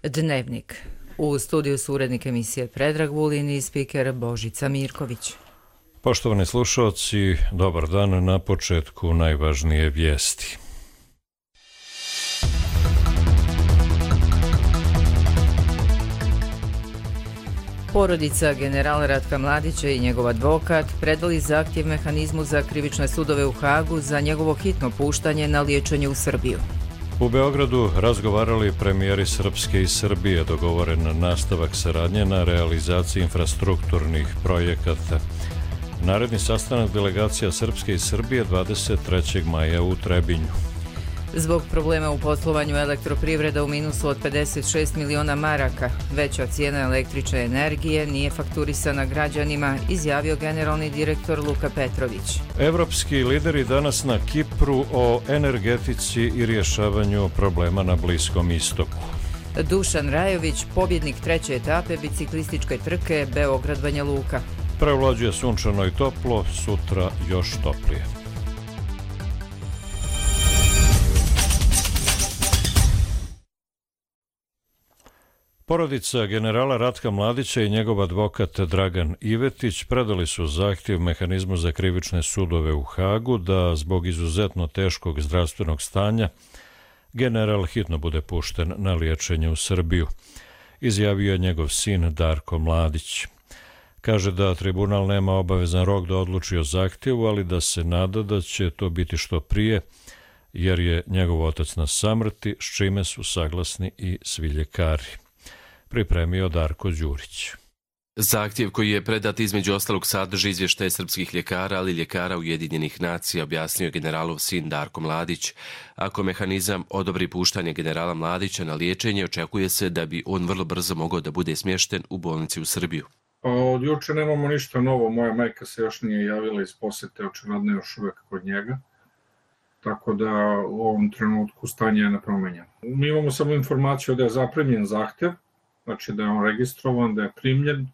Dnevnik. U studiju su urednik emisije Predrag Vulin i spiker Božica Mirković. Poštovani slušalci, dobar dan. Na početku najvažnije vijesti. Porodica generala Ratka Mladića i njegov advokat predali zahtjev mehanizmu za krivične sudove u Hagu za njegovo hitno puštanje na liječenje u Srbiju. U Beogradu razgovarali premijeri Srpske i Srbije, dogovoren nastavak saradnje na realizaciji infrastrukturnih projekata. Naredni sastanak delegacija Srpske i Srbije 23. maja u Trebinju. Zbog problema u poslovanju elektroprivreda u minusu od 56 miliona maraka, veća cijena električne energije nije fakturisana građanima, izjavio generalni direktor Luka Petrović. Evropski lideri danas na Kipru o energetici i rješavanju problema na Bliskom istoku. Dušan Rajović, pobjednik treće etape biciklističke trke Beograd-Banja Luka. Prevlađuje sunčano i toplo, sutra još toplije. Porodica generala Ratka Mladića i njegov advokat Dragan Ivetić predali su zahtjev mehanizmu za krivične sudove u Hagu da zbog izuzetno teškog zdravstvenog stanja general hitno bude pušten na liječenje u Srbiju, izjavio je njegov sin Darko Mladić. Kaže da tribunal nema obavezan rok da odluči o zahtjevu, ali da se nada da će to biti što prije, jer je njegov otac na samrti, s čime su saglasni i svi ljekari. Pripremio Darko Đurić. Zahtjev koji je predat između ostalog sadrži izvještaje srpskih ljekara, ali i ljekara Ujedinjenih nacija, objasnio generalov sin Darko Mladić. Ako mehanizam odobri puštanje generala Mladića na liječenje, očekuje se da bi on vrlo brzo mogao da bude smješten u bolnici u Srbiju. Od juče nemamo ništa novo, moja majka se još nije javila iz posete, očigledno još uvek kod njega. Tako da u ovom trenutku stanje je nepromenjeno. Mi imamo samo informaciju da je zaprimljen zahtjev, znači da je on registrovan, da je primljen,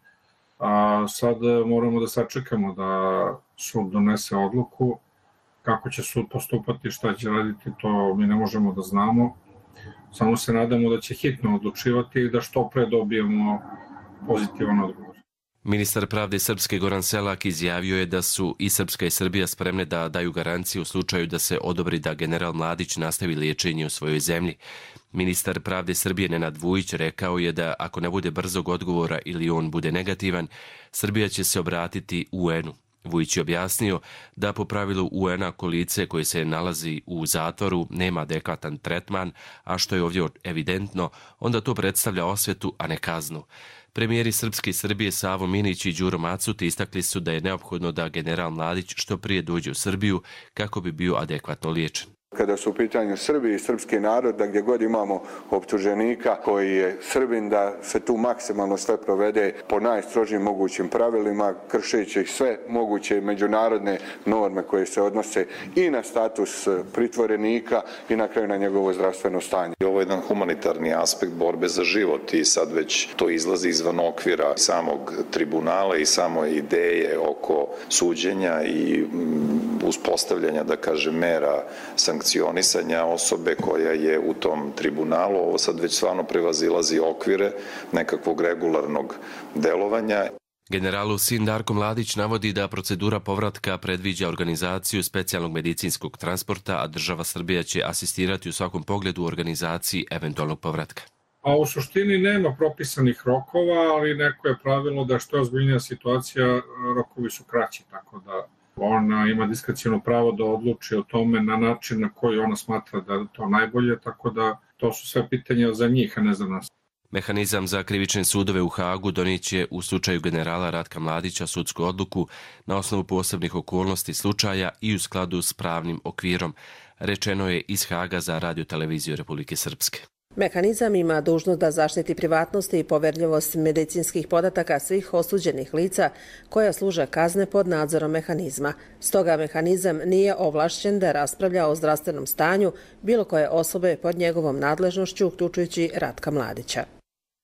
a sad moramo da sačekamo da sud donese odluku. Kako će sud postupati, šta će raditi, to mi ne možemo da znamo. Samo se nadamo da će hitno odlučivati i da što pre dobijemo pozitivan odgovor. Ministar pravde Srpske Goran Selak izjavio je da su i Srpska i Srbija spremne da daju garanciju u slučaju da se odobri da general Mladić nastavi liječenje u svojoj zemlji. Ministar pravde Srbije Nenad Vujić rekao je da ako ne bude brzog odgovora ili on bude negativan, Srbija će se obratiti UN-u. Vujić je objasnio da po pravilu UN-a ako lice koje se nalazi u zatvoru nema adekvatan tretman, a što je ovdje evidentno, onda to predstavlja osvetu, a ne kaznu. Premijeri Srpske i Srbije Savo Minić i Đuro Macuti istakli su da je neophodno da general Mladić što prije dođe u Srbiju kako bi bio adekvatno liječen. Kada su u pitanju Srbi i srpski narod, da gdje god imamo optuženika koji je Srbin, da se tu maksimalno sve provede po najstrožijim mogućim pravilima, kršeći sve moguće međunarodne norme koje se odnose i na status pritvorenika i na kraju na njegovo zdravstveno stanje. Ovo je jedan humanitarni aspekt borbe za život i sad već to izlazi izvan okvira samog tribunala i samo ideje oko suđenja i uspostavljanja, da kažem, mera sankcionisanja osobe koja je u tom tribunalu. Ovo sad već stvarno prevazilazi okvire nekakvog regularnog delovanja. Generalov sin Darko Mladić navodi da procedura povratka predviđa organizaciju specijalnog medicinskog transporta, a država Srbija će asistirati u svakom pogledu u organizaciji eventualnog povratka. A u suštini nema propisanih rokova, ali neko je pravilo da što je ozbiljnija situacija, rokovi su kraći, tako da ona ima diskreciono pravo da odluči o tome na način na koji ona smatra da je to najbolje, tako da to su sve pitanja za njih, a ne za nas. Mehanizam za krivične sudove u Hagu donijeće u slučaju generala Ratka Mladića sudsku odluku na osnovu posebnih okolnosti slučaja i u skladu s pravnim okvirom, rečeno je iz Haga za Radio-televiziju Republike Srpske. Mehanizam ima dužnost da zaštiti privatnost i poverljivost medicinskih podataka svih osuđenih lica koja služe kazne pod nadzorom mehanizma. Stoga mehanizam nije ovlašćen da raspravlja o zdravstvenom stanju bilo koje osobe pod njegovom nadležnošću, uključujući Ratka Mladića.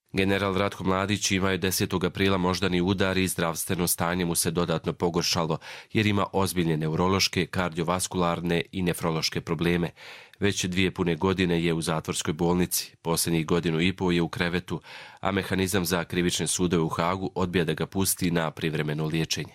General Ratko Mladić imao je 10. aprila moždani udar i zdravstveno stanje mu se dodatno pogoršalo jer ima ozbiljne neurološke, kardiovaskularne i nefrološke probleme. Već 2 pune godine je u zatvorskoj bolnici, posljednjih 1,5 godina je u krevetu, a mehanizam za krivične sudove u Hagu odbija da ga pusti na privremeno liječenje.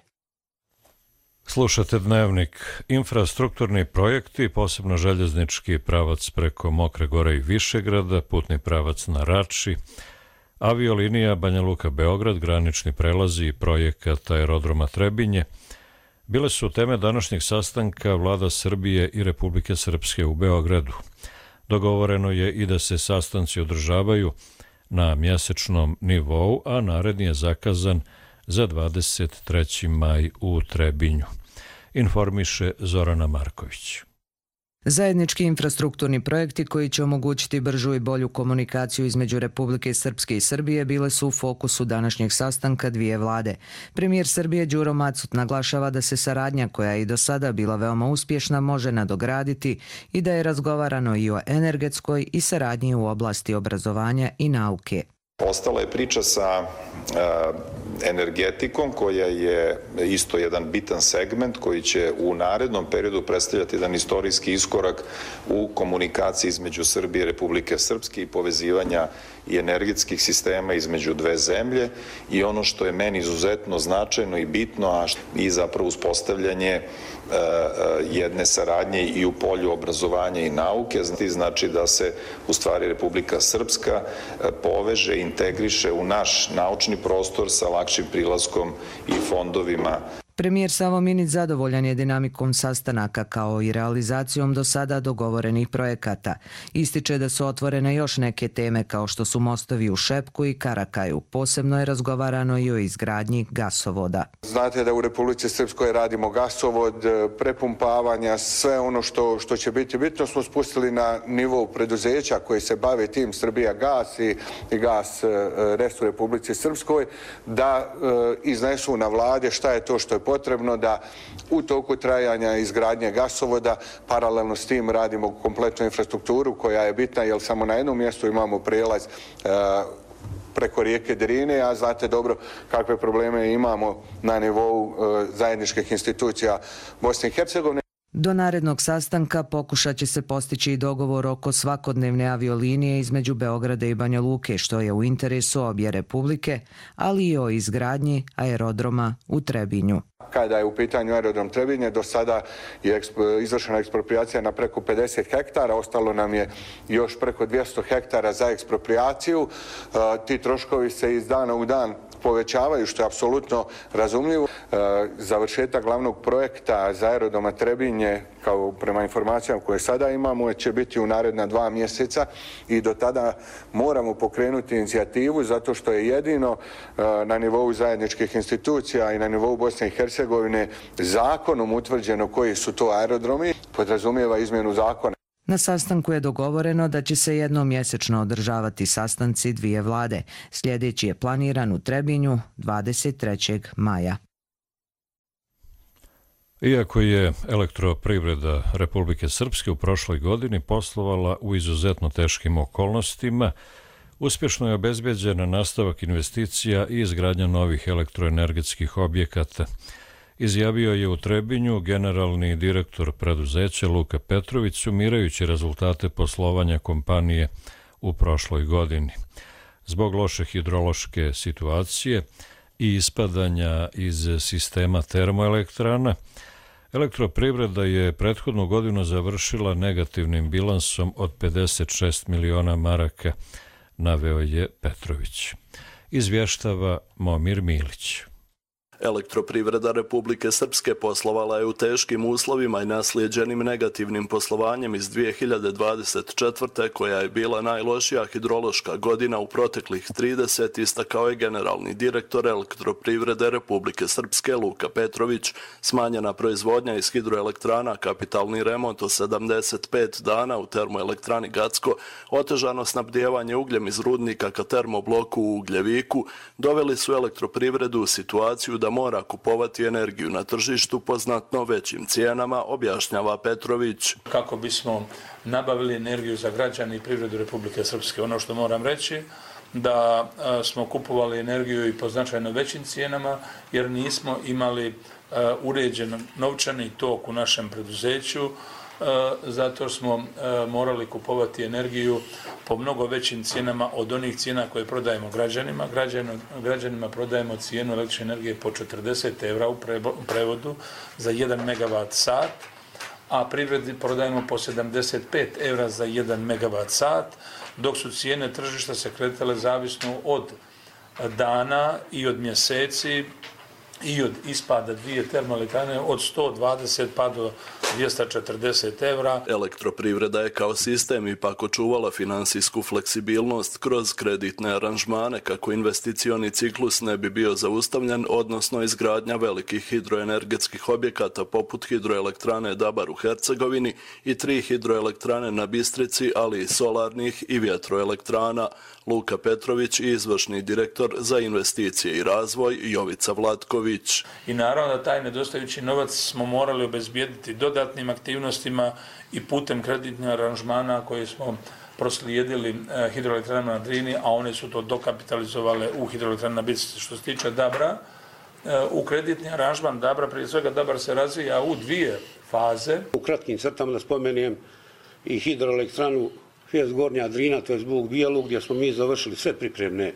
Slušate Dnevnik. Infrastrukturni projekti, posebno željeznički pravac preko Mokre Gore i Višegrada, putni pravac na Rači, aviolinija Banja Luka-Beograd, granični prelazi i projekat aerodroma Trebinje bile su teme današnjeg sastanka vlada Srbije i Republike Srpske u Beogradu. Dogovoreno je i da se sastanci održavaju na mjesečnom nivou, a naredni je zakazan za 23. maj u Trebinju. Informiše Zorana Marković. Zajednički infrastrukturni projekti koji će omogućiti bržu i bolju komunikaciju između Republike Srpske i Srbije bile su u fokusu današnjeg sastanka dvije vlade. Premijer Srbije Đuro Macut naglašava da se saradnja koja je i do sada bila veoma uspješna može nadograditi i da je razgovarano i o energetskoj i saradnji u oblasti obrazovanja i nauke. Ostala je priča sa energetikom koja je isto jedan bitan segment koji će u narednom periodu predstavljati jedan istorijski iskorak u komunikaciji između Srbije i Republike Srpske i povezivanja i energetskih sistema između dve zemlje i ono što je meni izuzetno značajno i bitno, a i zapravo uspostavljanje jedne saradnje i u polju obrazovanja i nauke, znači da se u stvari Republika Srpska poveže, integriše u naš naučni prostor sa lakšim prilaskom i fondovima. Premijer Savo Minić zadovoljan je dinamikom sastanaka kao i realizacijom do sada dogovorenih projekata. Ističe da su otvorene još neke teme kao što su mostovi u Šepku i Karakaju. Posebno je razgovarano i o izgradnji gasovoda. Znate da u Republici Srpskoj radimo gasovod, prepumpavanja, sve ono što će biti bitno smo spustili na nivou preduzeća koji se bave tim Srbija gas i gas Rest u Republici Srpskoj da iznesu na vlade šta je to što je potrebno da u toku trajanja izgradnje gasovoda paralelno s tim radimo kompletnu infrastrukturu koja je bitna jer samo na jednom mjestu imamo prijelaz preko rijeke Drine, a znate dobro kakve probleme imamo na nivou zajedničkih institucija Bosne i Hercegovine. Do narednog sastanka pokušat će se postići i dogovor oko svakodnevne aviolinije između Beograda i Banja Luke, što je u interesu obje republike, ali i o izgradnji aerodroma u Trebinju. Kada je u pitanju aerodrom Trebinje, do sada je izvršena ekspropriacija na preko 50 hektara, ostalo nam je još preko 200 hektara za eksproprijaciju. Ti troškovi se iz dana u dan povećavaju, što je apsolutno razumljivo. Završetak glavnog projekta za aerodroma Trebinje, kao prema informacijama koje sada imamo, će biti u naredna 2 mjeseca i do tada moramo pokrenuti inicijativu zato što je jedino na nivou zajedničkih institucija i na nivou Bosne i Hercegovine zakonom utvrđeno koji su to aerodromi, podrazumijeva izmjenu zakona. Na sastanku je dogovoreno da će se jednom mjesečno održavati sastanci dvije vlade. Sljedeći je planiran u Trebinju 23. maja. Iako je elektroprivreda Republike Srpske u prošloj godini poslovala u izuzetno teškim okolnostima, uspješno je obezbeđen nastavak investicija i izgradnja novih elektroenergetskih objekata. Izjavio je u Trebinju generalni direktor preduzeća Luka Petrović sumirajući rezultate poslovanja kompanije u prošloj godini. Zbog loše hidrološke situacije i ispadanja iz sistema termoelektrana, elektroprivreda je prethodnu godinu završila negativnim bilansom od 56 miliona maraka, naveo je Petrović. Izvještava Momir Milić. Elektroprivreda Republike Srpske poslovala je u teškim uslovima i naslijeđenim negativnim poslovanjem iz 2024. koja je bila najlošija hidrološka godina u proteklih 30, istakao je generalni direktor Elektroprivrede Republike Srpske Luka Petrović. Smanjena proizvodnja iz hidroelektrana, kapitalni remont od 75 dana u termoelektrani Gacko, otežano snabdijevanje ugljem iz rudnika ka termobloku u Ugljeviku doveli su elektroprivredu u situaciju da mora kupovati energiju na tržištu po znatno većim cijenama, objašnjava Petrović. Kako bismo nabavili energiju za građane i privredu Republike Srpske. Ono što moram reći da smo kupovali energiju i po značajno većim cijenama, jer nismo imali uređen novčani tok u našem preduzeću, zato smo morali kupovati energiju po mnogo većim cijenama od onih cijena koje prodajemo građanima. Građanima prodajemo cijenu električne energije po 40 € u prevodu za 1 MW sat, a privredi prodajemo po 75 € za 1 MW sat, dok su cijene tržišta se kretale zavisno od dana i od mjeseci i od ispada dvije termoelektrane od 120 pa do 240 €. Elektroprivreda je kao sistem ipak očuvala finansijsku fleksibilnost kroz kreditne aranžmane kako investicioni ciklus ne bi bio zaustavljen, odnosno izgradnja velikih hidroenergetskih objekata poput hidroelektrane Dabar u Hercegovini i 3 hidroelektrane na Bistrici, ali i solarnih i vjetroelektrana. Luka Petrović, izvršni direktor za investicije i razvoj, Jovica Vlatković. I naravno da taj nedostajući novac smo morali obezbijediti dodatnim aktivnostima i putem kreditnih aranžmana koje smo proslijedili hidroelektranama na Drini, a one su to dokapitalizovale u hidroelektranu na Bistrici. Što se tiče Dabra, u kreditni aranžman Dabra, prije svega Dabar se razvija u 2 faze. U kratkim crtama da spomenem i hidroelektranu Fez Gornja Drina, to je Bug Bijelu, gdje smo mi završili sve pripremne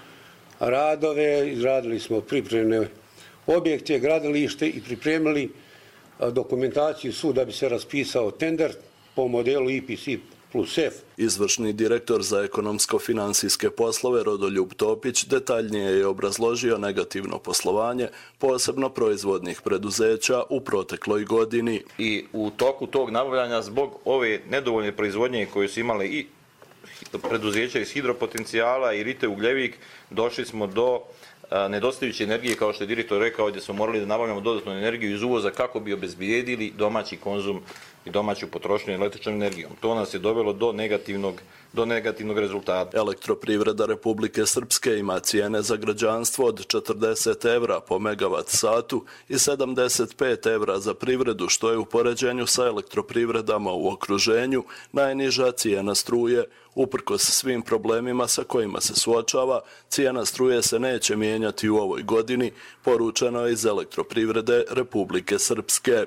radove, izradili smo pripremne objekte, gradilište i pripremili dokumentaciju svu da bi se raspisao tender po modelu IPC plus F. Izvršni direktor za ekonomsko-finansijske poslove Rodoljub Topić detaljnije je obrazložio negativno poslovanje, posebno proizvodnih preduzeća u protekloj godini. I u toku tog nabavljanja zbog ove nedovoljne proizvodnje koje su imale i preduzeća iz hidropotencijala i Rite Ugljevik, došli smo do nedostajuće energije, kao što je direktor rekao, gdje smo morali da nabavljamo dodatnu energiju iz uvoza kako bi obezbijedili domaći konzum i domaću potrošnju električnom energijom. To nas je dovelo do negativnog rezultata. Elektroprivreda Republike Srpske ima cijene za građanstvo od 40 € po megavat satu i 75 € za privredu, što je u poređenju sa elektroprivredama u okruženju najniža cijena struje. Uprkos svim problemima sa kojima se suočava, cijena struje se neće mijenjati u ovoj godini, poručeno je iz Elektroprivrede Republike Srpske.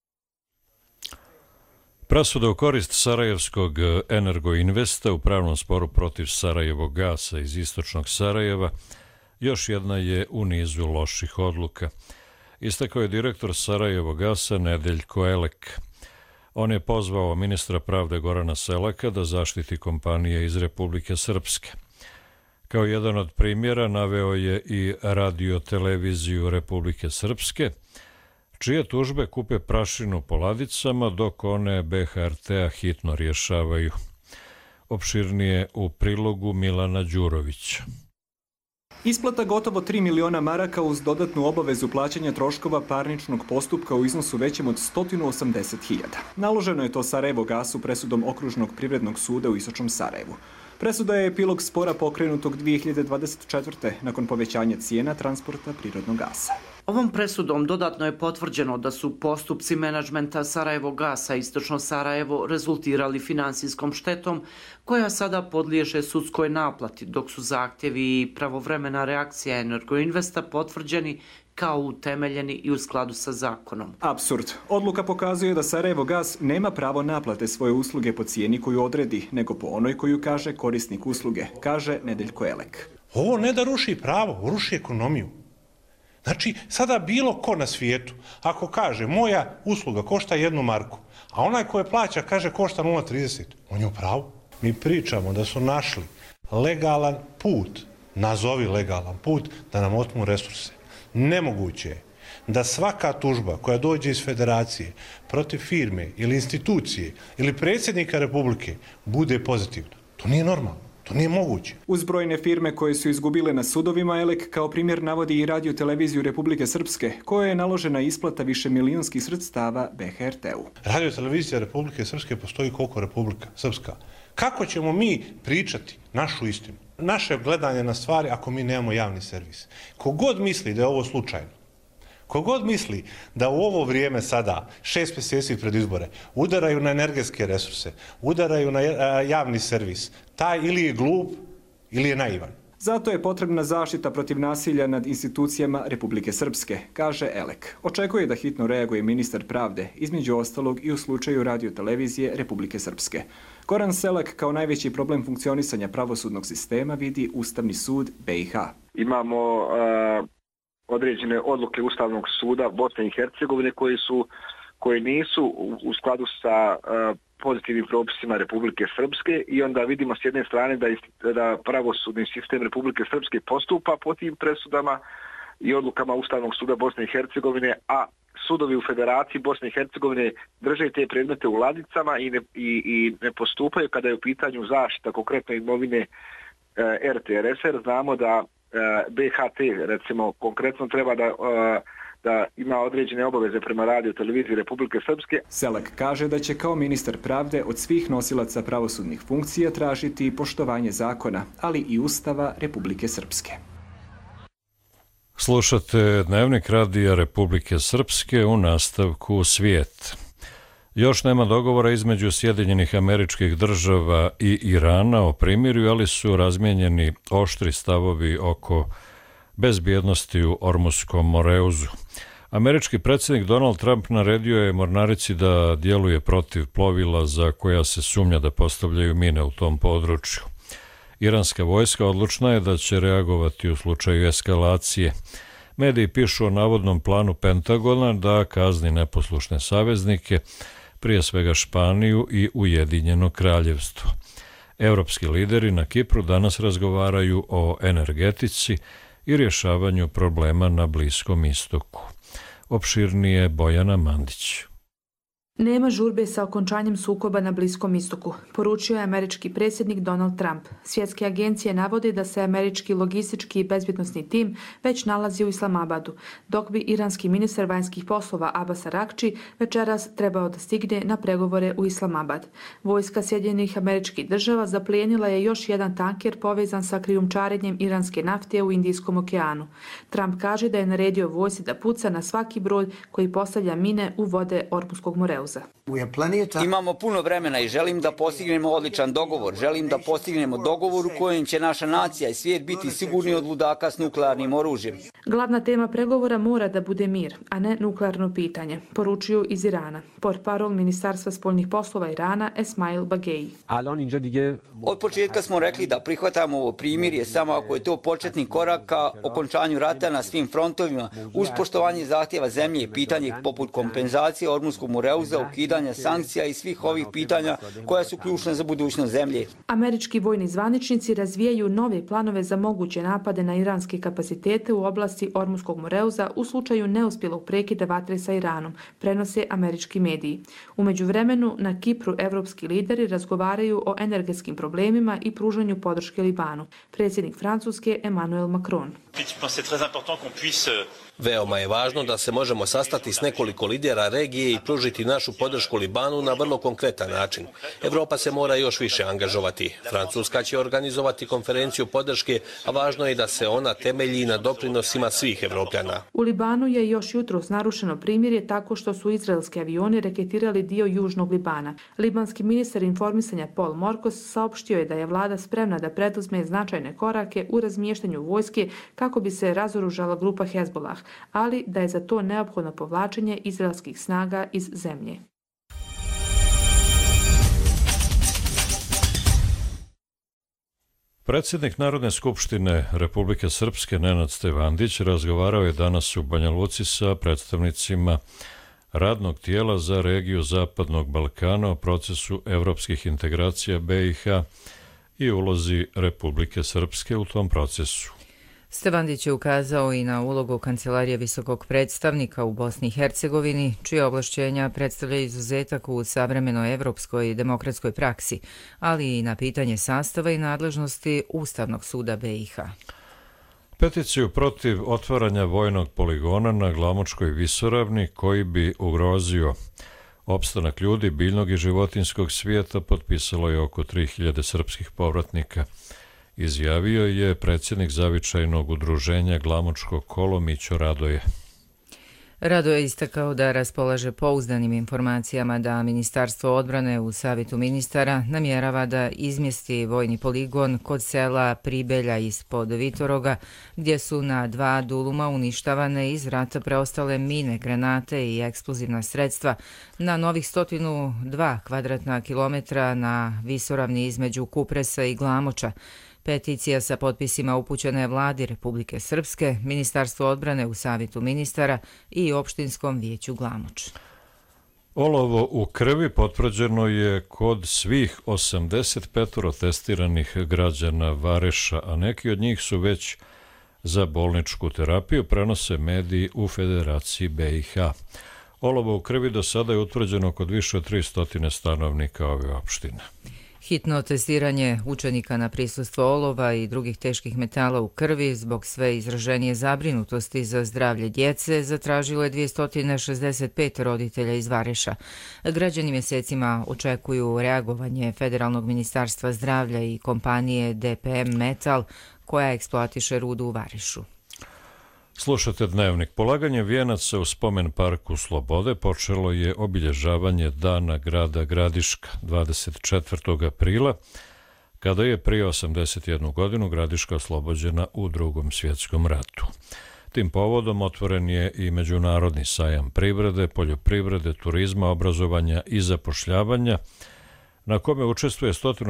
Presuda u korist Sarajevskog Energoinvesta u pravnom sporu protiv Sarajevog gasa iz istočnog Sarajeva još jedna je u nizu loših odluka. Istakao je direktor Sarajevog gasa Nedeljko Elek. On je pozvao ministra pravde Gorana Selaka da zaštiti kompanije iz Republike Srpske. Kao jedan od primjera naveo je i radio-televiziju Republike Srpske, čije tužbe kupe prašinu po ladicama dok one BHRT-a hitno rješavaju. Opširnije u prilogu Milana Đurovića. Isplata gotovo 3 miliona maraka uz dodatnu obavezu plaćanja troškova parničnog postupka u iznosu većem od 180.000. Naloženo je to Sarajevo gasu presudom Okružnog privrednog suda u istočnom Sarajevu. Presuda je epilog spora pokrenutog 2024. nakon povećanja cijena transporta prirodnog gasa. Ovom presudom dodatno je potvrđeno da su postupci menadžmenta Sarajevo gasa istočno Sarajevo rezultirali finansijskom štetom koja sada podliježe sudskoj naplati, dok su zahtjevi i pravovremena reakcija Energoinvesta potvrđeni kao utemeljeni i u skladu sa zakonom. Apsurd. Odluka pokazuje da Sarajevo gas nema pravo naplate svoje usluge po cijeni koju odredi, nego po onoj koju kaže korisnik usluge, kaže Nedeljko Elek. Ovo ne da ruši pravo, ruši ekonomiju. Znači, sada bilo ko na svijetu, ako kaže moja usluga košta 1 marku, a onaj ko je plaća kaže košta 0,30, on je u pravu. Mi pričamo da su našli legalan put, nazovi legalan put, da nam otmu resurse. Nemoguće je da svaka tužba koja dođe iz federacije protiv firme ili institucije ili predsjednika Republike bude pozitivna. To nije normalno. To nije moguće. Uz brojne firme koje su izgubile na sudovima, Elek kao primjer navodi i radio-televiziju Republike Srpske, koja je naložena isplata višemilijonskih sredstava BHRT-u. Radio-televizija Republike Srpske postoji koliko Republika Srpska. Kako ćemo mi pričati našu istinu? Naše gledanje na stvari ako mi nemamo javni servis. Kogod misli da je ovo slučajno, kogod misli da u ovo vrijeme sada, 6 mjeseci pred izbore, udaraju na energetske resurse, udaraju na javni servis, taj ili je glup ili je naivan. Zato je potrebna zaštita protiv nasilja nad institucijama Republike Srpske, kaže Elek. Očekuje da hitno reaguje ministar pravde, između ostalog i u slučaju radiotelevizije Republike Srpske. Goran Selak kao najveći problem funkcionisanja pravosudnog sistema vidi Ustavni sud BiH. Imamo određene odluke Ustavnog suda Bosne i Hercegovine koje nisu u skladu sa pozitivnim propisima Republike Srpske i onda vidimo s jedne strane da pravosudni sistem Republike Srpske postupa po tim presudama i odlukama Ustavnog suda Bosne i Hercegovine, a sudovi u Federaciji Bosne i Hercegovine drže te predmete u ladicama i ne postupaju kada je u pitanju zaštita konkretno imovine RTRSR. Znamo da BHT recimo konkretno treba da ima određene obaveze prema radioteleviziji Republike Srpske. Selak kaže da će kao ministar pravde od svih nosilaca pravosudnih funkcija tražiti poštovanje zakona, ali i Ustava Republike Srpske. Slušate Dnevnik radija Republike Srpske, u nastavku Svijet. Još nema dogovora između Sjedinjenih Američkih Država i Irana o primirju, ali su razmijenjeni oštri stavovi oko bezbjednosti u Ormuskom moreuzu. Američki predsjednik Donald Trump naredio je mornarici da djeluje protiv plovila za koja se sumnja da postavljaju mine u tom području. Iranska vojska odlučna je da će reagovati u slučaju eskalacije. Mediji pišu o navodnom planu Pentagona da kazni neposlušne saveznike, prije svega Španiju i Ujedinjeno kraljevstvo. Evropski lideri na Kipru danas razgovaraju o energetici i rješavanju problema na Bliskom istoku. Opširnije Bojana Mandić. Nema žurbe sa okončanjem sukoba na Bliskom istoku, poručio je američki predsjednik Donald Trump. Svjetske agencije navode da se američki logistički i bezbjednosni tim već nalazi u Islamabadu, dok bi iranski ministar vanjskih poslova Abbas Araghči večeras trebao da stigne na pregovore u Islamabad. Vojska Sjedinjenih Američkih Država zaplijenila je još jedan tanker povezan sa krijumčarenjem iranske nafte u Indijskom okeanu. Trump kaže da je naredio vojsci da puca na svaki brod koji postavlja mine u vode Ormuskog moreuza. Imamo puno vremena i želim da postignemo odličan dogovor. Želim da postignemo dogovor u kojem će naša nacija i svijet biti sigurni od ludaka s nuklearnim oružjem. Glavna tema pregovora mora da bude mir, a ne nuklearno pitanje, poručuju iz Irana. Portparol Ministarstva spoljnih poslova Irana Esmail Bagei. Od početka smo rekli da prihvatamo ovo primirje samo ako je to početni korak ka okončanju rata na svim frontovima, uz poštovanje zahtjeva zemlje i pitanje poput kompenzacije Ormuskog moreuza, ukidanja sankcija i svih ovih pitanja koja su ključna za budućnost zemlje. Američki vojni zvaničnici razvijaju nove planove za moguće napade na iranske kapacitete u oblasti Ormuskog moreuza u slučaju neuspjelog prekida vatre sa Iranom, prenose američki mediji. U međuvremenu na Kipru evropski lideri razgovaraju o energetskim problemima i pružanju podrške Libanu. Predsjednik Francuske Emmanuel Macron. Veoma je važno da se možemo sastati s nekoliko lidera regije i pružiti našu podršku Libanu na vrlo konkretan način. Evropa se mora još više angažovati. Francuska će organizovati konferenciju podrške, a važno je da se ona temelji na doprinosima svih Evropljana. U Libanu je još jutros narušeno primirje tako što su izraelski avioni raketirali dio južnog Libana. Libanski ministar informisanja Paul Morkos saopštio je da je vlada spremna da preduzme značajne korake u razmještanju vojske kako bi se razoružala grupa Hezbollah, ali da je za to neophodno povlačenje izraelskih snaga iz zemlje. Predsjednik Narodne skupštine Republike Srpske Nenad Stevandić razgovarao je danas u Banja Luci sa predstavnicima radnog tijela za regiju Zapadnog Balkana o procesu evropskih integracija BiH i ulozi Republike Srpske u tom procesu. Stevandić je ukazao i na ulogu Kancelarije visokog predstavnika u Bosni i Hercegovini, čije ovlašćenja predstavlja izuzetak u savremenoj evropskoj i demokratskoj praksi, ali i na pitanje sastava i nadležnosti Ustavnog suda BiH. Peticiju protiv otvaranja vojnog poligona na Glamočkoj visoravni, koji bi ugrozio opstanak ljudi, biljnog i životinskog svijeta, potpisalo je oko 3000 srpskih povratnika. Izjavio je predsjednik zavičajnog udruženja Glamočko kolo Mićo Radoje. Rado je istakao da raspolaže pouzdanim informacijama da Ministarstvo odbrane u Savjetu ministara namjerava da izmjesti vojni poligon kod sela Pribelja ispod Vitoroga, gdje su na 2 duluma uništavane iz rata preostale mine, granate i eksplozivna sredstva na novih 102 kvadratna kilometra na visoravni između Kupresa i Glamoča. Peticija sa potpisima upućena je Vladi Republike Srpske, Ministarstvu odbrane u Savjetu ministara i Opštinskom vijeću Glamoč. Olovo u krvi potvrđeno je kod svih 85 testiranih građana Vareša, a neki od njih su već za bolničku terapiju, prenose mediji u Federaciji BiH. Olovo u krvi do sada je utvrđeno kod više od 300 stanovnika ove opštine. Hitno testiranje učenika na prisustvo olova i drugih teških metala u krvi zbog sve izraženije zabrinutosti za zdravlje djece zatražilo je 265 roditelja iz Vareša. Građani mjesecima očekuju reagovanje Federalnog ministarstva zdravlja i kompanije DPM Metal koja eksploatiše rudu u Varešu. Slušate Dnevnik. Polaganje vijenaca u spomen parku Slobode počelo je obilježavanje Dana grada Gradiška 24. aprila, kada je prije 81 godinu Gradiška oslobođena u Drugom svjetskom ratu. Tim povodom otvoren je i međunarodni sajam privrede, poljoprivrede, turizma, obrazovanja i zapošljavanja, na kome učestvuje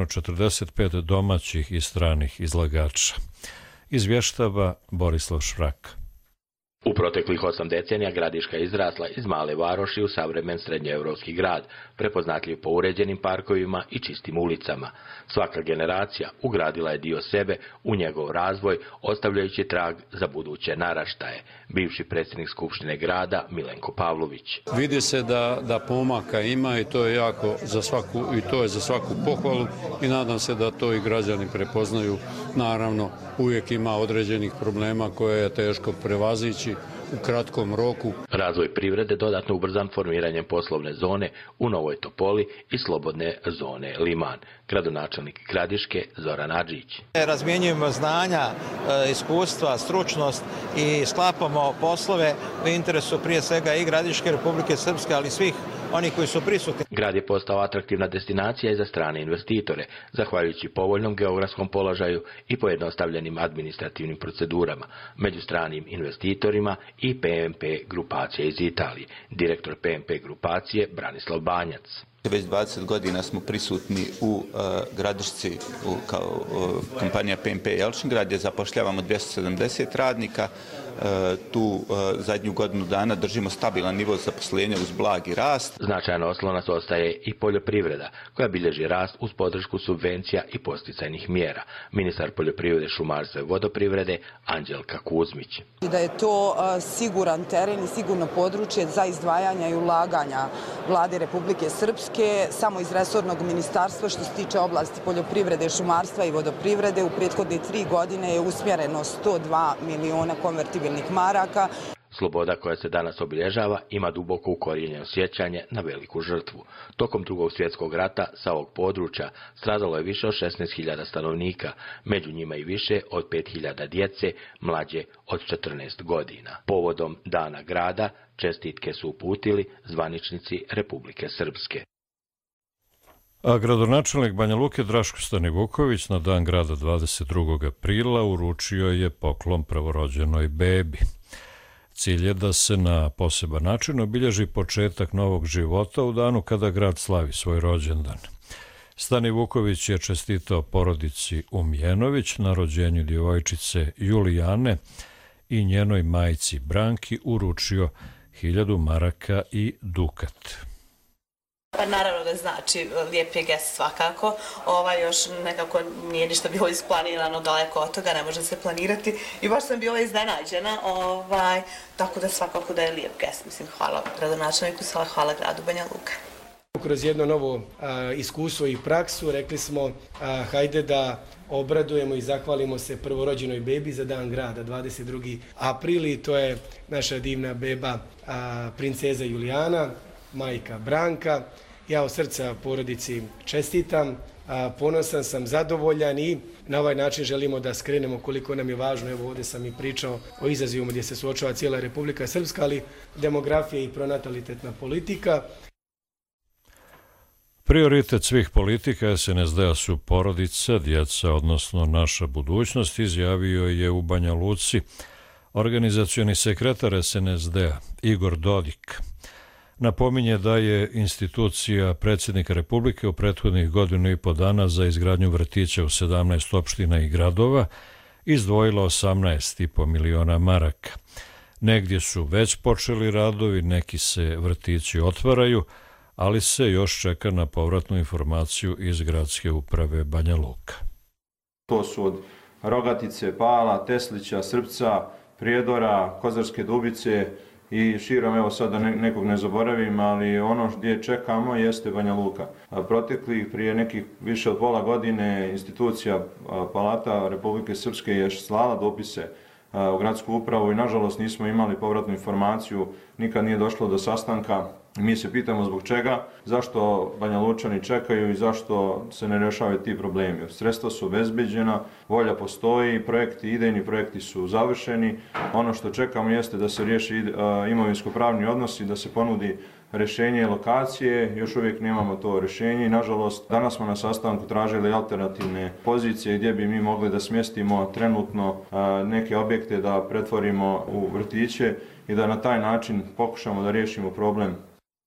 145 domaćih i stranih izlagača. Izvještava Borislav Švrak. U proteklih 8 decenija Gradiška je izrasla iz male varoši u savremen srednjoevropski grad, prepoznatljiv po uređenim parkovima i čistim ulicama. Svaka generacija ugradila je dio sebe u njegov razvoj, ostavljajući trag za buduće naraštaje. Bivši predsjednik Skupštine grada Milenko Pavlović. Vidi se da pomaka ima i to je za svaku pohvalu i nadam se da to i građani prepoznaju. Naravno, uvijek ima određenih problema koje je teško prevazići u kratkom roku. Razvoj privrede dodatno ubrzan formiranjem poslovne zone u Novoj Topoli i slobodne zone Liman. Gradonačelnik Gradiške Zoran Adžić. Razmjenjujemo znanja, iskustva, stručnost i sklapamo poslove u interesu prije svega i Gradiške, Republike Srpske, ali svih oni koji su prisutni. Grad je postao atraktivna destinacija i za strane investitore, zahvaljujući povoljnom geografskom položaju i pojednostavljenim administrativnim procedurama među stranim investitorima i PMP grupacije iz Italije. Direktor PMP grupacije Branislav Banjac. Već 20 godina smo prisutni u Gradišci kao kompanija PMP Jelčingrad, gdje zapošljavamo 270 radnika. Tu zadnju godinu dana držimo stabilan nivo zaposlenja uz blagi rast. Značajna oslonac ostaje i poljoprivreda, koja bilježi rast uz podršku subvencija i posticajnih mjera. Ministar poljoprivrede, šumarstva i vodoprivrede Anđelka Kuzmić. Da je to siguran teren i sigurno područje za izdvajanja i ulaganja Vlade Republike Srpske, samo iz resornog ministarstva što se tiče oblasti poljoprivrede, šumarstva i vodoprivrede. U prethodne 3 godine je usmjereno 102 miliona konvertibilnih maraka. Sloboda koja se danas obilježava ima duboko ukorijenjeno sjećanje na veliku žrtvu. Tokom Drugog svjetskog rata sa ovog područja stradalo je više od 16.000 stanovnika, među njima i više od 5.000 djece mlađe od 14 godina. Povodom Dana grada čestitke su uputili zvaničnici Republike Srpske. A gradonačelnik Banja Luke Draško Stanivuković na Dan grada 22. aprila uručio je poklon prvorođenoj bebi. Cilj je da se na poseban način obilježi početak novog života u danu kada grad slavi svoj rođendan. Stanivuković je čestitao porodici Umjenović na rođenju djevojčice Julijane i njenoj majci Branki uručio 1000 maraka i dukat. Pa naravno da znači lijep je gest svakako, još nekako nije ništa bilo isplanirano daleko od toga, ne može se planirati i baš sam bila iznenađena, tako da svakako da je lijep gest, mislim hvala gradonačelniku, hvala gradu Banja Luka. Kroz jedno novo iskustvo i praksu rekli smo hajde da obradujemo i zahvalimo se prvorođenoj bebi za Dan grada 22. april i to je naša divna beba princeza Julijana, majka Branka. Ja od srca porodici čestitam, ponosan sam, zadovoljan i na ovaj način želimo da skrenemo koliko nam je važno. Evo ovdje sam i pričao o izazovima gdje se suočava cijela Republika Srpska, ali demografija i pronatalitetna politika. Prioritet svih politika SNSD-a su porodica, djeca, odnosno naša budućnost, izjavio je u Banja Luci organizacioni sekretar SNSD-a Igor Dodik. Napominje da je institucija predsjednika Republike u prethodnih 1,5 dana za izgradnju vrtića u 17 opština i gradova izdvojila 18,5 miliona maraka. Negdje su već počeli radovi, neki se vrtići otvaraju, ali se još čeka na povratnu informaciju iz gradske uprave Banja Luka. To su od Rogatice, Pala, Teslića, Srpca, Prijedora, Kozarske Dubice i širom, evo sad da nekog ne zaboravim, ali ono gdje čekamo jeste Banja Luka. Proteklih prije nekih više od pola godine institucija Palata Republike Srpske je slala dopise u gradsku upravu i nažalost nismo imali povratnu informaciju, nikad nije došlo do sastanka. Mi se pitamo zbog čega, zašto Banja Lučani čekaju i zašto se ne rješavaju ti problemi. Sredstva su obezbeđena, volja postoji, idejni projekti su završeni. Ono što čekamo jeste da se riješi imovinsko-pravni odnosi, da se ponudi rješenje lokacije, još uvijek nemamo to rješenje i nažalost danas smo na sastanku tražili alternativne pozicije gdje bi mi mogli da smjestimo trenutno neke objekte da pretvorimo u vrtiće i da na taj način pokušamo da riješimo problem.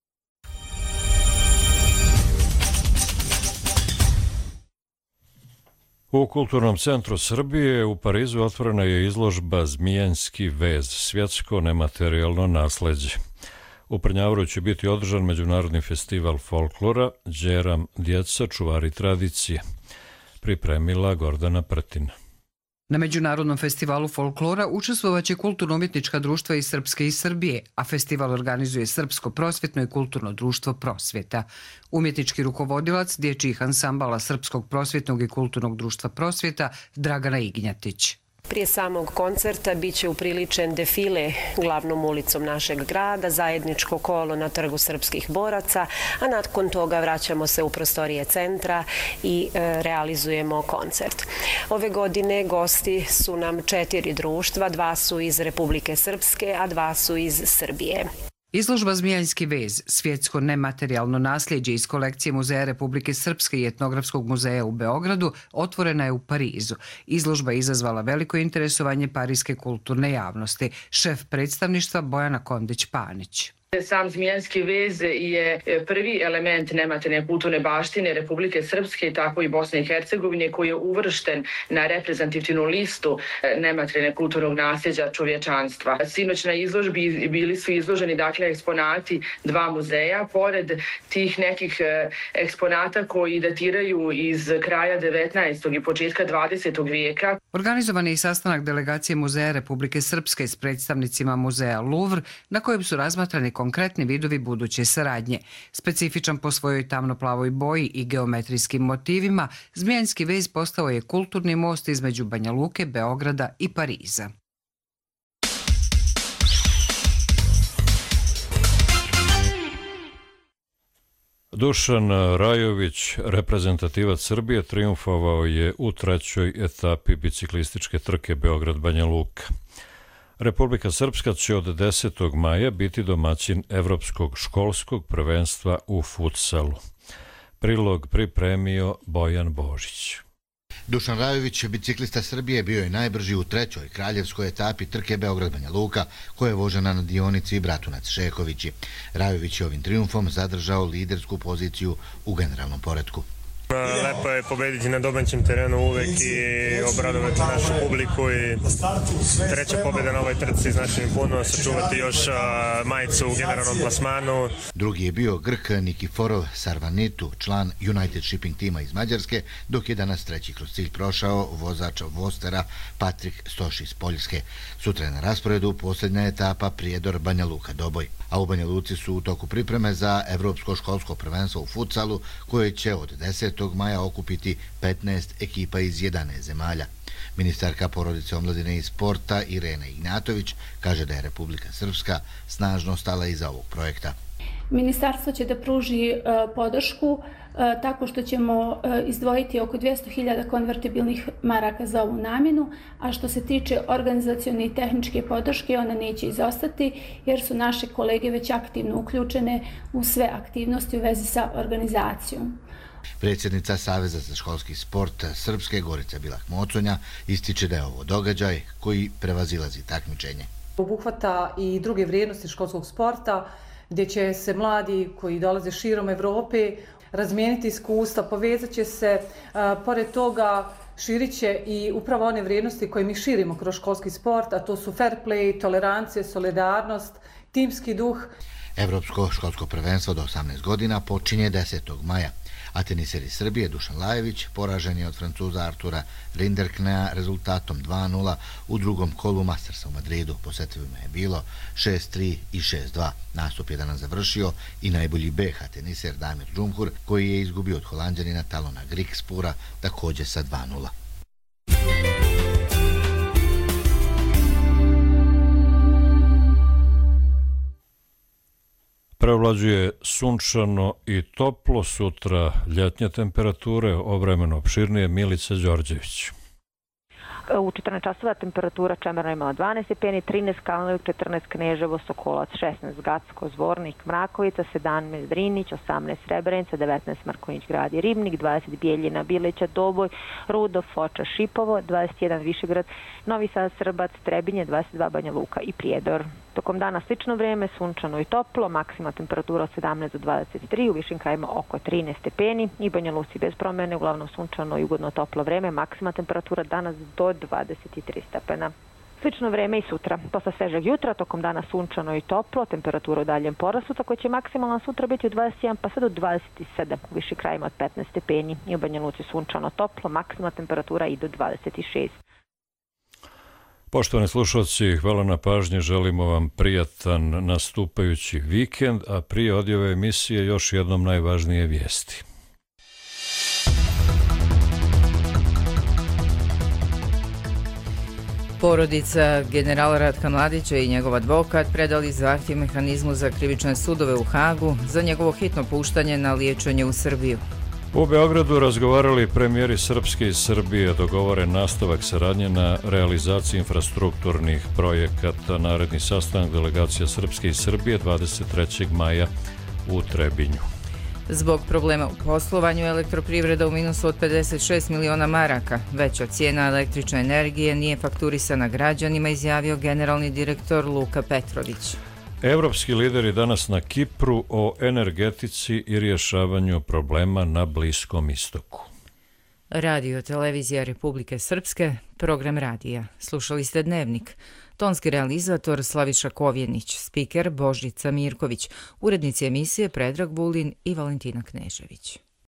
U Kulturnom centru Srbije u Parizu otvorena je izložba Zmijanski vez, svjetsko nematerijalno nasleđe. U Prnjavoru će biti održan međunarodni festival folklora Đeram djeca čuvari tradicije. Pripremila Gordana Prtina. Na Međunarodnom festivalu folklora učestvovaće kulturno-umjetnička društva iz Srpske i Srbije, a festival organizuje Srpsko prosvjetno i kulturno društvo Prosvjeta. Umjetnički rukovodilac dječjih ansambala Srpskog prosvjetnog i kulturnog društva Prosvjeta Dragana Ignjatić. Prije samog koncerta biće upriličen defile glavnom ulicom našeg grada, zajedničko kolo na Trgu srpskih boraca, a nakon toga vraćamo se u prostorije centra i realizujemo koncert. Ove godine gosti su nam 4 društva, 2 su iz Republike Srpske, a 2 su iz Srbije. Izložba Zmijanski vez, svjetsko nematerijalno nasljeđe iz kolekcije Muzeja Republike Srpske i Etnografskog muzeja u Beogradu otvorena je u Parizu. Izložba je izazvala veliko interesovanje parijske kulturne javnosti. Šef predstavništva Bojana Kondić-Panić. Sam Zmijanski vez je prvi element nematerijalne kulturne baštine Republike Srpske, tako i Bosne i Hercegovine, koji je uvršten na reprezentativnu listu nematerijalne kulturnog nasljeđa čovječanstva. Sinoć na izložbi bili su izloženi eksponati 2 muzeja, pored tih nekih eksponata koji datiraju iz kraja 19. i početka 20. vijeka. Organizovan je i sastanak delegacije Muzeja Republike Srpske s predstavnicima muzeja Louvre, na kojem su razmatrani konkretni vidovi buduće saradnje. Specifičan po svojoj tamnoplavoj boji i geometrijskim motivima, Zmijanski vez postao je kulturni most između Banja Luke, Beograda i Pariza. Dušan Rajović, reprezentativac Srbije, triumfovao je u 3. etapi biciklističke trke Beograd-Banja Luka. Republika Srpska će od 10. maja biti domaćin Evropskog školskog prvenstva u futsalu. Prilog pripremio Bojan Božić. Dušan Rajović, biciklista Srbije, bio je najbrži u 3. kraljevskoj etapi trke Beograd-Banja Luka, koja je vožena na dionici Bratunac-Šekovići. Rajović je ovim triumfom zadržao lidersku poziciju u generalnom poretku. Lepo je pobediti na domaćem terenu uvek i obradovati našu publiku i 3. pobjeda na ovoj trci znači mi puno, sačuvati još majicu u generalnom plasmanu. Drugi je bio Grk Nikiforov Sarvanitu, član United Shipping tima iz Mađarske, dok je danas 3. kroz cilj prošao vozač Vostera Patrik Stoš iz Poljske. Sutra je na rasporedu posljednja etapa Prijedor Banja Luka Doboj. A u Banja Luci su u toku pripreme za Evropsko školsko prvenstvo u futsalu, koje će od 10. maja okupiti 15 ekipa iz 11 zemalja. Ministarka porodice, omladine i sporta Irena Ignjatović kaže da je Republika Srpska snažno stala iza ovog projekta. Ministarstvo će da pruži podršku tako što ćemo izdvojiti oko 200.000 konvertibilnih maraka za ovu namjenu, a što se tiče organizacione i tehničke podrške, ona neće izostati jer su naše kolege već aktivno uključene u sve aktivnosti u vezi sa organizacijom. Predsjednica Saveza za školski sport Srpske Gorica Bilah-Moconja ističe da je ovo događaj koji prevazilazi takmičenje. Obuhvata i druge vrijednosti školskog sporta gdje će se mladi koji dolaze širom Evrope razmijeniti iskustva, povezat će se, pored toga širit će i upravo one vrijednosti koje mi širimo kroz školski sport, a to su fair play, tolerancija, solidarnost, timski duh. Evropsko školsko prvenstvo do 18 godina počinje 10. maja, a teniser iz Srbije Dušan Lajević poražen je od Francuza Artura Rinderknea rezultatom 2:0 u drugom kolu Mastersa u Madridu. Po setovima je bilo 6:3 i 6:2. Nastup je danas završio i najbolji BH teniser Damir Džumhur, koji je izgubio od Holanđanina Talona Grigspura također sa 2:0. Prevlađuje sunčano i toplo, sutra ljetnje temperature, ovremeno opširnije. Milica Đorđević. U 14 časova temperatura Čemerna imala 12 stepeni, 13 Kalnivik, 14 Kneževo, Sokolac, 16 Gacko, Zvornik, Mrakovica, 17 Drinić, 18 Srebrenica, 19 Markonjić Grad i Ribnik, 20 Bijeljina, Bileća, Doboj, Rudo, Foča, Šipovo, 21 Višegrad, Novi Sad, Srbac, Trebinje, 22 Banja Luka i Prijedor. Tokom dana slično vrijeme, sunčano i toplo, maksimalna temperatura od 17 do 23, u višim krajima oko 13 stepeni i Banja Luci bez promjene, uglavnom sunčano i ugodno toplo vrijeme, maksimalna temperatura danas do 23 stepena. Slično vrijeme i sutra. Posle svežeg jutra, tokom dana sunčano i toplo, temperatura u daljem porastu, tako će maksimalna sutra biti od 21 pa sve do 27, u višim krajima od 15 stepeni i u Banja Luci sunčano toplo, maksimalna temperatura i do 26. Poštovani slušalci, hvala na pažnji, želimo vam prijatan nastupajući vikend, a prije odjave emisije još jednom najvažnije vijesti. Porodica generala Ratka Mladića i njegov advokat predali zahtjev mehanizmu za krivične sudove u Hagu za njegovo hitno puštanje na liječenje u Srbiju. U Beogradu razgovarali premijeri Srpske i Srbije, dogovoren nastavak saradnje na realizaciji infrastrukturnih projekata. Naredni sastanak delegacija Srpske i Srbije 23. maja u Trebinju. Zbog problema u poslovanju elektroprivreda u minusu od 56 miliona maraka. Veća cijena električne energije nije fakturisana građanima, izjavio generalni direktor Luka Petrović. Evropski lideri danas na Kipru o energetici i rješavanju problema na Bliskom istoku. Radio televizija Republike Srpske, program radija. Slušali ste Dnevnik. Tonski realizator Slaviša Kovjenić, spiker Božica Mirković, urednici emisije Predrag Vulin i Valentina Knežević.